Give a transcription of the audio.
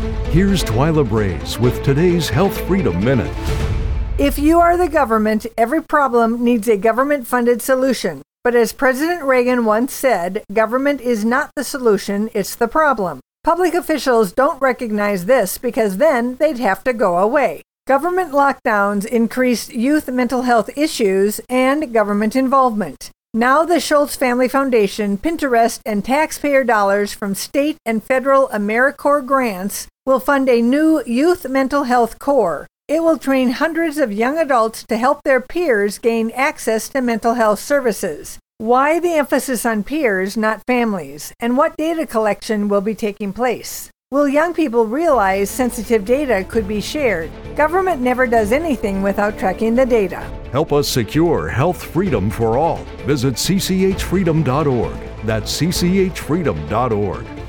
Here's Twyla Braze with today's Health Freedom Minute. If you are the government, every problem needs a government-funded solution. But as President Reagan once said, government is not the solution, it's the problem. Public officials don't recognize this because then they'd have to go away. Government lockdowns increased youth mental health issues and government involvement. Now the Schultz Family Foundation, Pinterest, and taxpayer dollars from state and federal AmeriCorps grants will fund a new youth mental health corps. It will train hundreds of young adults to help their peers gain access to mental health services. Why the emphasis on peers, not families? And what data collection will be taking place? Will young people realize sensitive data could be shared? Government never does anything without tracking the data. Help us secure health freedom for all. Visit cchfreedom.org. That's cchfreedom.org.